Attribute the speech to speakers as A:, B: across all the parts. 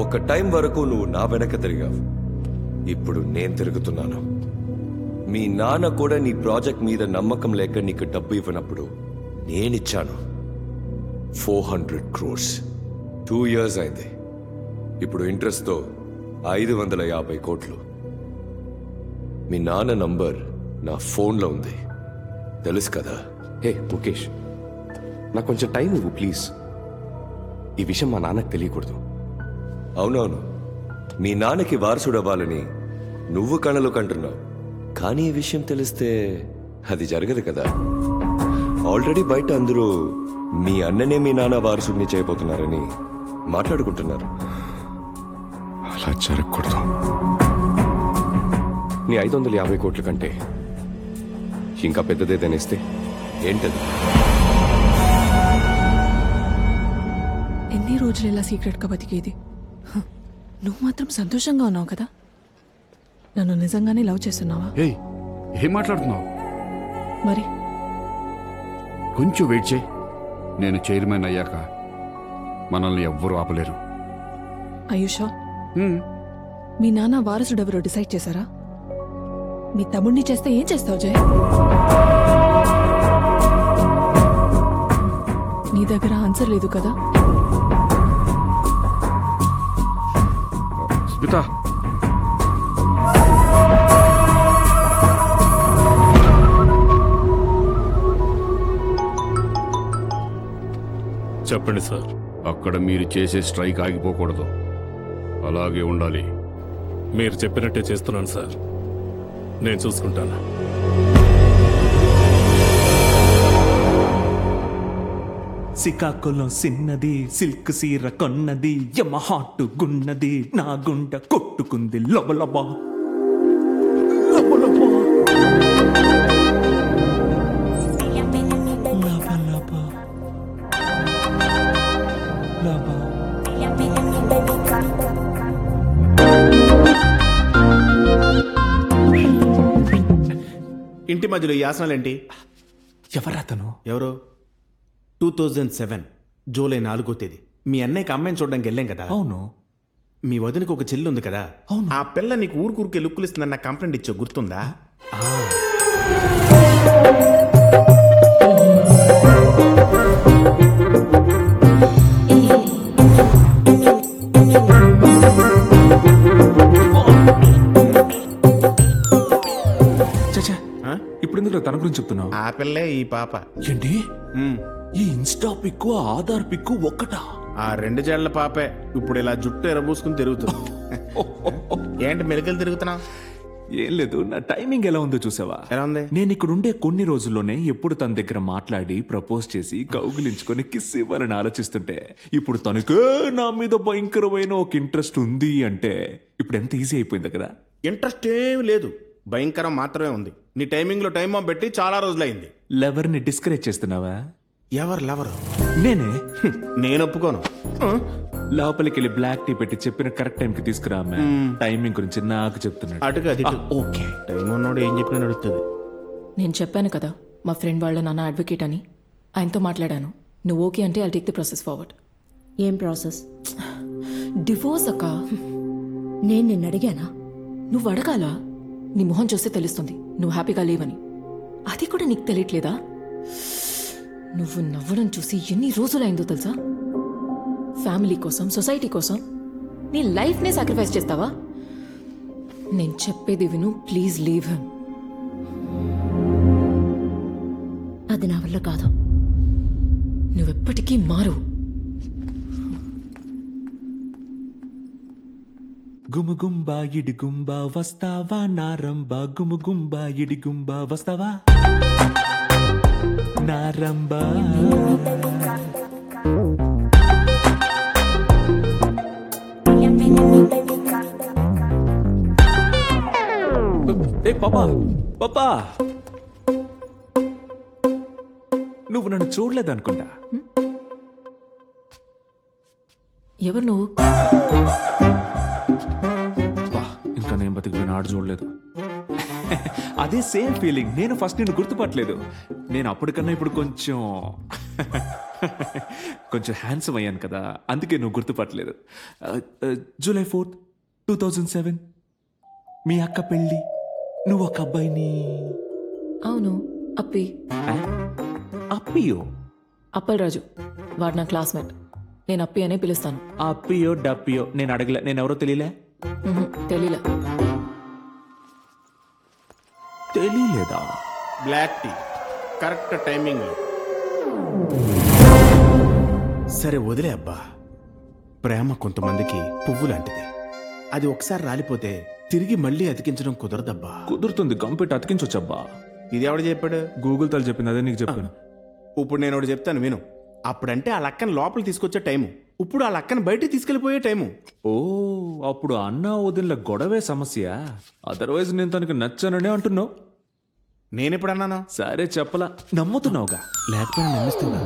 A: ఒక టైం వరకు నువ్వు నా వెనక తిరిగావు. ఇప్పుడు నేను తిరుగుతున్నాను. మీ నాన్న కూడా నీ ప్రాజెక్ట్ మీద నమ్మకం లేక నీకు డబ్బు ఇవ్వనప్పుడు నేనిచ్చాను 400 crores. 2 years అయింది. ఇప్పుడు ఇంట్రెస్ట్తో 550 కోట్లు. మీ నాన్న నంబర్ నా ఫోన్లో ఉంది, తెలుసు కదా?
B: హే ముఖేష్, నాకు కొంచెం టైం ఇవ్వు ప్లీజ్. ఈ విషయం మా నాన్నకు తెలియకూడదు.
A: అవునవును, మీ నాన్నకి వారసుడు అవ్వాలని నువ్వు కళలు కంటున్నావు. కానీ ఈ విషయం తెలిస్తే అది జరగదు కదా. ఆల్రెడీ బయట అందరూ మీ అన్ననే మీ నాన్న వారసుడిని చేయబోతున్నారని మాట్లాడుకుంటున్నారు.
B: అలా జరగకూడదు. నీ 550 కోట్ల కంటే ఇంకా పెద్దదేదైనా ఇస్తే
A: ఏంటది?
C: ఎన్ని రోజులు ఇలా సీక్రెట్గా బతికేది? నువ్వు మాత్రం సంతోషంగా ఉన్నావు కదా? నన్ను నిజంగానే లవ్ చేస్తున్నావా?
D: ఏయ్, ఏం మాట్లాడుతున్నావు?
C: మరి
D: కొంచెం వెయిట్ చేయి. నేను చైర్మన్ అయ్యాక మనల్ని ఎవ్వరూ ఆపలేరు.
C: ఆయుషా, మీ నాన్న వారసుడు ఎవరో డిసైడ్ చేశారా? మీ తమ్ముడిని చేస్తే ఏం చేస్తావు జయ్? నీ దగ్గర ఆన్సర్ లేదు కదా?
D: స్మిత,
E: చెప్పండి సార్.
D: అక్కడ మీరు చేసే స్ట్రైక్ ఆగిపోకూడదు, అలాగే ఉండాలి.
E: మీరు చెప్పినట్టే చేస్తున్నాను సార్. నేను చూసుకుంటాను.
F: శ్రీకాకుళం సిన్నది, సిల్క్ సీర కొన్నది, యమ హాట్ గున్నది, నా గుండె కొట్టుకుంది లబలబా లబలబా లబలబా లబా.
G: ఇంటి మధ్యలో ఈ ఆసనాలేంటి?
F: ఎవరతను?
G: ఎవరు? 2007 జూలై 4వ తేదీ మీ అన్నయ్యకి అమ్మాయిని చూడడానికి వెళ్ళాం కదా.
F: అవును.
G: మీ వదినకి ఒక చెల్లి ఉంది కదా.
F: అవును.
G: ఆ పిల్ల నీకు ఊరుకూరికే లుక్కులు ఇస్తుందని నాకు కంప్లైంట్ ఇచ్చా, గుర్తుందా?
F: చచ్చా, ఇప్పుడు ఎందుకు తన గురించి చెప్తున్నావు?
G: ఆ పిల్లే ఈ పాప.
F: ఏంటి? ఈ ఇన్స్టా పిక్కు ఆధార్ పిక్కు ఒక్కటా?
G: ఆ 2 జేళ్ల పాపే ఇప్పుడు ఇలా జుట్టు ఎరబూసుకుని తిరుగుతుంది. ఏంటి మెలికలు తిరుగుతున్నా?
F: ఏం లేదు, నా టైమింగ్ ఎలా ఉందో చూసావా?
G: ఎలా ఉంది?
F: నేను ఇక్కడ ఉండే కొన్ని రోజుల్లోనే ఎప్పుడు తన దగ్గర మాట్లాడి ప్రపోజ్ చేసి కౌగిలించుకొని కిస్ ఇవ్వాలని ఆలోచిస్తుంటే ఇప్పుడు తనకే నా మీద భయంకరమైన ఒక ఇంట్రెస్ట్ ఉంది అంటే ఇప్పుడు ఎంత ఈజీ అయిపోయింది కదా.
G: ఇంట్రెస్ట్ ఏమి లేదు, భయంకరం మాత్రమే ఉంది. నీ టైమింగ్ లో టైం బాంబ్ పెట్టి చాలా రోజులైంది.
F: లవర్ని డిస్కరేజ్ చేస్తున్నావా?
G: ఎవరు లవరు?
F: నేనే.
G: నేను ఒప్పుకోను.
F: లోపలికి వెళ్ళి బ్లాక్ టీ పెట్టి చెప్పిన కరెక్ట్ టైంకి తీసుకురా. టైమింగ్ గురించి నాకు చెప్తున్నాడు.
G: అటుగా అది
F: ఓకే.
G: టైం ఉన్నోడు ఏం చెప్పినా నడుస్తుంది.
C: నేను చెప్పాను కదా మా ఫ్రెండ్ వాళ్ళ నాన్న అడ్వకేట్ అని. ఆయనతో మాట్లాడాను. నువ్వు ఓకే అంటే I'll take the process forward.
H: ఏం ప్రాసెస్?
C: డివోర్స్ అక్క.
H: నేను నిన్ను అడిగానా?
C: నువ్వు అడగాలా? నీ మొహం చూస్తే తెలుస్తుంది నువ్వు హ్యాపీగా లేవని. అది కూడా నీకు తెలియట్లేదా? నువ్వు నవ్వడం చూసి ఎన్ని రోజులైందో తెలుసా? ఫ్యామిలీ కోసం, సొసైటీ కోసం నీ లైఫ్నే సాక్రిఫైస్ చేస్తావా? నేను చెప్పేది విను, ప్లీజ్ లీవ్ హిమ్.
H: అది నా వల్ల కాదు.
C: నువ్వెప్పటికీ మారు.
F: గుమగుంబా ఇడిగుంబా వస్తావా నారంబా, గుమగుంబా ఇడిగుంబా వస్తావా నారంబా. ఏ పాపా, పాపా, నువ్వు నన్ను చూడలేదనుకుంటా.
C: ఎవరు నువ్వు?
F: ఇంకా నేను బతికిపోయిన ఆడు చూడలేదు. అదే సేమ్ ఫీలింగ్. నేను ఫస్ట్ నిన్ను గుర్తుపట్టలేదు. నేను అప్పటికన్నా ఇప్పుడు కొంచెం కొంచెం హ్యాండ్సమ్ అయ్యాను కదా, అందుకే నువ్వు గుర్తుపట్టలేదు. జూలై 4th 2007 మీ అక్క పెళ్ళి, నువ్వు ఒక అబ్బాయిని.
C: అవును, అప్పి.
F: అప్పియో?
C: అప్పలరాజు, వాడు నా క్లాస్మేట్. నేను అప్పి అనే పిలుస్తాను.
F: అప్పియో డప్పియో నేను అడగలే, నేను ఎవరో తెలియలే.
C: తెలీలా?
F: తెలియలేదా?
G: Black tea correct timing. సరే వదిలే అబ్బా. ప్రేమ కొంతమందికి పువ్వు లాంటిది. అది ఒకసారి రాలిపోతే తిరిగి మళ్ళీ అతికించడం కుదరదబ్బా.
F: కుదురుతుంది, గంపెట్టి అతికించొచ్చబ్బా.
G: ఇది ఎవడు చెప్పాడు?
F: గూగుల్ తల్లి చెప్పింది, అదే నీకు చెప్పాను.
G: ఇప్పుడు నేను ఒకటి చెప్తాను విను. అప్పుడంటే ఆ లక్కను లోపలికి తీసుకొచ్చే టైము, ఇప్పుడు ఆ లక్కను బయటికి తీసుకెళ్లిపోయే టైము.
F: ఓ, అప్పుడు అన్న వదిన గొడవే సమస్య. అదర్వైజ్ నేను తనకి నచ్చాననే అంటున్నావు.
G: నేనెప్పుడు అన్నాను?
F: సరే చెప్పలా, నమ్ముతున్నావుగా.
G: లేకపోయినా నమ్మిస్తున్నా.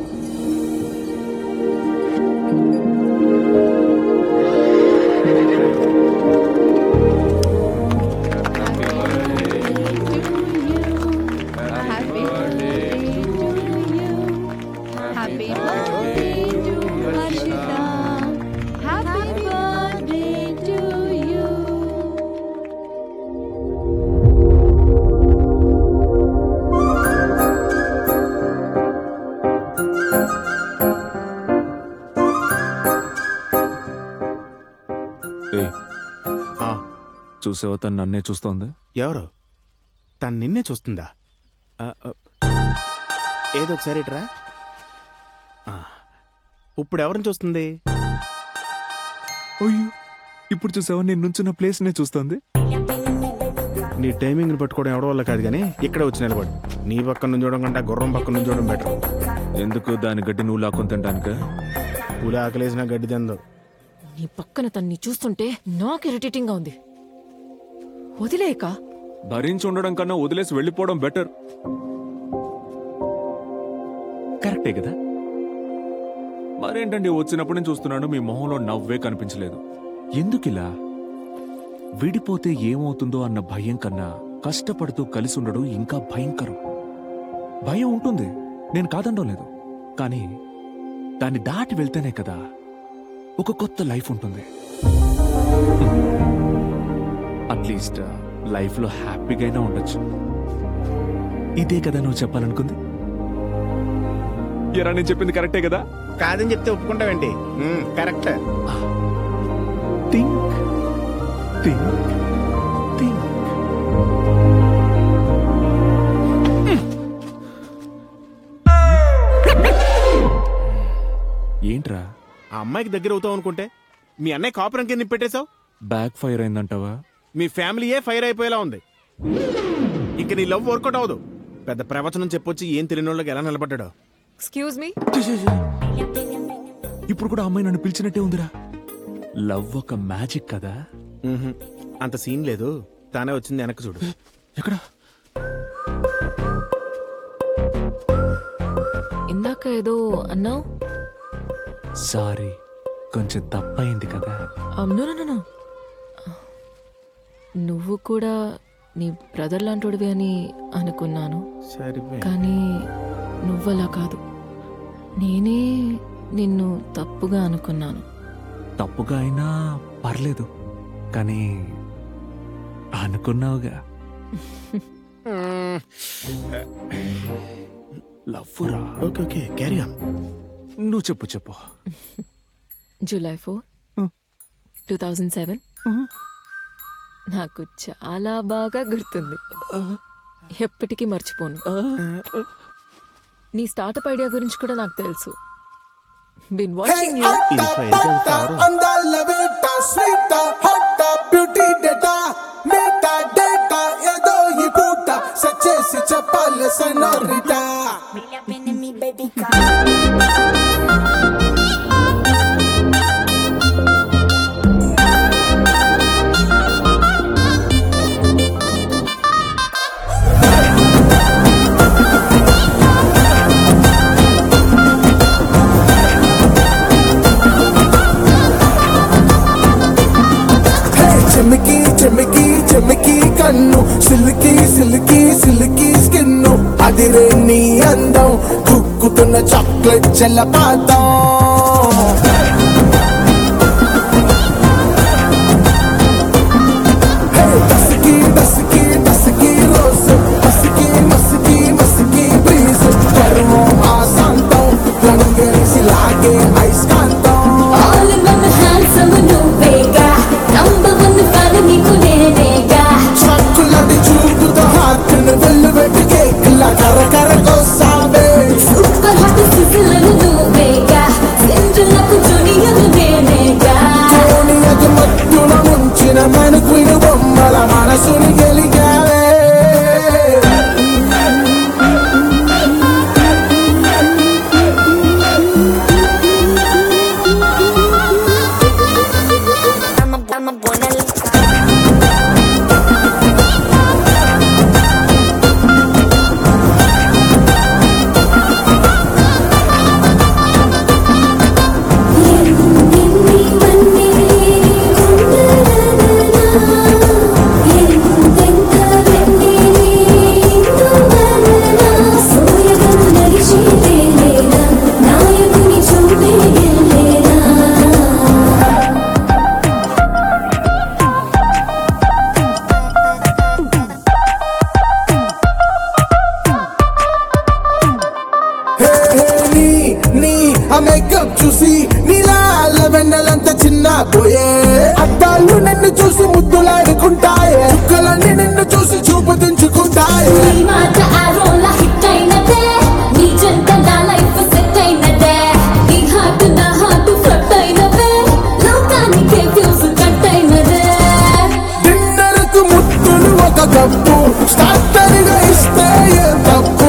F: చూసావా, తను నన్నే చూస్తోంది.
G: ఎవరు? తను నిన్నే చూస్తుందా? ఏదో ఒకసారి ఇట్రా. ఇప్పుడు ఎవరిని చూస్తుంది?
F: అయ్యో, ఇప్పుడు చూసావా, నేను నుంచున్న ప్లేస్ నే చూస్తోంది.
G: నీ టైమింగ్ పట్టుకోవడం ఎవరి వల్ల కాదు కానీ ఇక్కడే వచ్చి నిలబడు. నీ పక్కన నుంచి చూడడం కంటే గుర్రం పక్కన నుంచి చూడడం బెటర్.
F: ఎందుకు? దాని గడ్డి నువ్వు లాక్కొని తింటానిక?
G: పూల ఆకలేసిన గడ్డి తిందో.
C: నీ పక్కన తన్ని చూస్తుంటే నాకు ఇరిటేటింగ్ గా ఉంది. వదిలేక
F: భరించి ఉండడం కన్నా వదిలేసి వెళ్ళిపోవడం బెటర్. కరెక్టే కదా? మరేంటండి, వచ్చినప్పుడు నేను చూస్తున్నాను, మీ మొహంలో నవ్వే కనిపించలేదు. ఎందుకిలా? విడిపోతే ఏమవుతుందో అన్న భయం కన్నా కష్టపడుతూ కలిసి ఉండడం ఇంకా భయంకరం. భయం ఉంటుంది, నేను కాదండం లేదు, కానీ దాన్ని దాటి వెళ్తేనే కదా ఒక కొత్త లైఫ్ ఉంటుంది. అట్లీస్ట్ లైఫ్లో హ్యాపీగా అయినా ఉండొచ్చు. ఇదే కదా నువ్వు చెప్పాలనుకుంది? ఎరా, నేను చెప్పింది కరెక్టే కదా?
G: కాదని చెప్తే ఒప్పుకుంటావేంటి? కరెక్ట్.
F: Think think think. ఏంట్రా?
G: ఆ అమ్మాయికి దగ్గర అవుతావు అనుకుంటే మీ అన్నయ్య కాపురం కింద నిప్పెట్టేశావు.
F: బ్యాక్ ఫైర్ అయిందంటావా?
G: మీ ఫ్యామిలీయే ఫైర్ అయిపోయేలా ఉంది. ఇంక నీ లవ్ వర్కౌట్ అవ్వదు. పెద్ద ప్రవచనం చెప్పొచ్చి ఏం తెలియని వాళ్ళకి ఎలా నిలబడ్డాడో.
C: Excuse me.
F: ఇప్పుడు కూడా అమ్మాయి నన్ను పిలిచినట్టే ఉందిరా. లవ్ ఒక మ్యాజిక్ కదా?
G: అంత సీన్ లేదు, తానే వచ్చింది. వెనక్కి చూడు.
F: ఎక్కడ?
C: ఇందాక ఏదో అన్నావు.
F: సారీ, కొంచెం తప్పయింది కదా.
C: నో, నువ్వు కూడా నీ బ్రదర్ లాంటివి అని అనుకున్నాను.
G: సరిపోయి.
C: కానీ నువ్వలా కాదు. నేనే నిన్ను తప్పుగా అనుకున్నాను.
F: తప్పుగా అయినా పర్లేదు, కానీ అనుకున్నావుగా. లవ్వురా.
G: Okay okay, carry on.
F: నువ్వు చెప్పు.
C: జూలై 4, 2007. నాకు చాలా బాగా గుర్తుంది, ఎప్పటికీ మర్చిపోను. నీ స్టార్టప్ ఐడియా గురించి కూడా నాకు తెలుసు. Been watching you.
I: అందాల వేట sweet hot beauty data meta data ఏదో ఈ పూట సెట్ చేసి చెప్పాలి సెనోరిటా. ముద్దున్న చాక్లెట్ జలపాతం దసకి దసకి దసకి రోజు మసికి మసికి మసికి బ్రీజ్ పరువు ఆశాంతం రంగేసి లాగే ఐస్కాంతం చక్కులది చూపుతో హార్ట్ను వెళ్ళు పెట్టి కేక్లా కరకర కోసావే కోణియది మత్తున ముంచిన మణుకుని బొమ్మల మనసుని గెలిగావే మేకప్ చూసి నీలాల వెన్నెలంత చిన్న పోయే అద్దాలు నిన్ను చూసి ముద్దులాడుకుంటాయే చుక్కలన్నీ నిన్ను చూసి చూపు దించుకుంటాయే డిన్నర్కు ముద్దులు ఒక కప్పు స్టార్టర్గా ఇస్తే ఏ తప్పు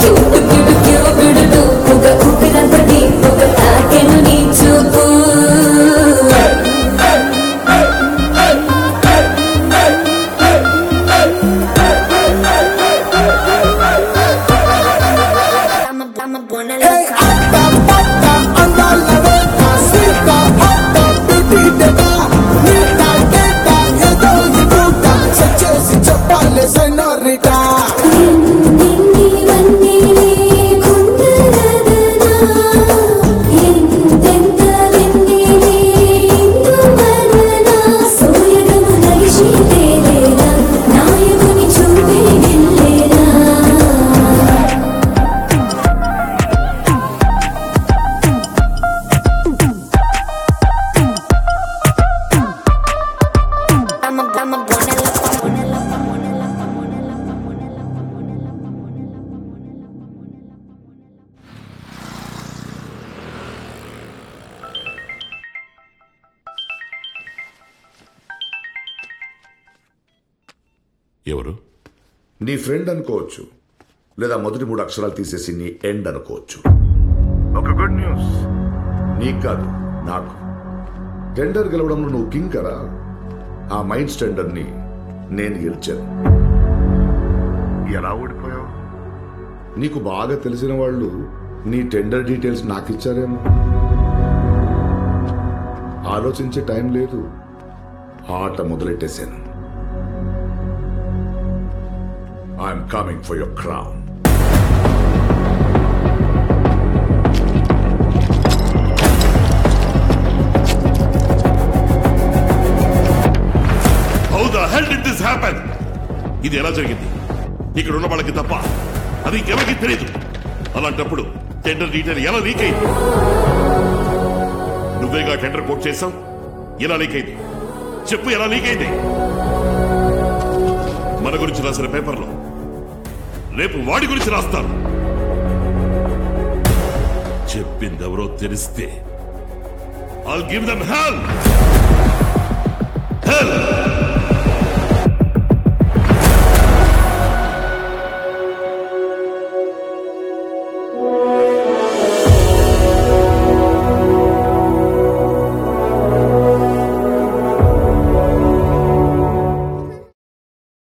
J: ఎవరు?
K: నీ ఫ్రెండ్ అనుకోవచ్చు, లేదా మొదటి 3 అక్షరాలు తీసేసి నీ ఎండ్ అనుకోవచ్చు. ఒక గుడ్ న్యూస్, నీకు కాదు నాకు. టెండర్ గెలవడంలో నువ్వు కింగ్ కదా. ఆ మైండ్స్ టెండర్ని నేను గెలిచాను. ఎలా ఓడిపోయావు? నీకు బాగా తెలిసిన వాళ్ళు నీ టెండర్ డీటెయిల్స్ నాకు ఇచ్చారేమో. ఆలోచించే టైం లేదు, ఆట మొదలెట్టేశాను. I'm coming for your crown.
J: How the hell did this happen? ఇది ఎలా జరిగింది? ఇక్కడ ఉన్న వాళ్ళకి తప్ప అది ఇంకెవరికి తెలియదు. అలాంటప్పుడు టెండర్ డీటెయిల్ ఎలా లీక్ అయింది? నువ్వేగా టెండర్ కోట్ చేసావు, ఎలా లీక్ అయింది చెప్పు. ఎలా లీక్ అయింది? మన గురించి రాసిన పేపర్లో రేపు వాడి గురించి రాస్తారు. చెప్పిందెవరో తెలిస్తే I'll give them hell. Hell.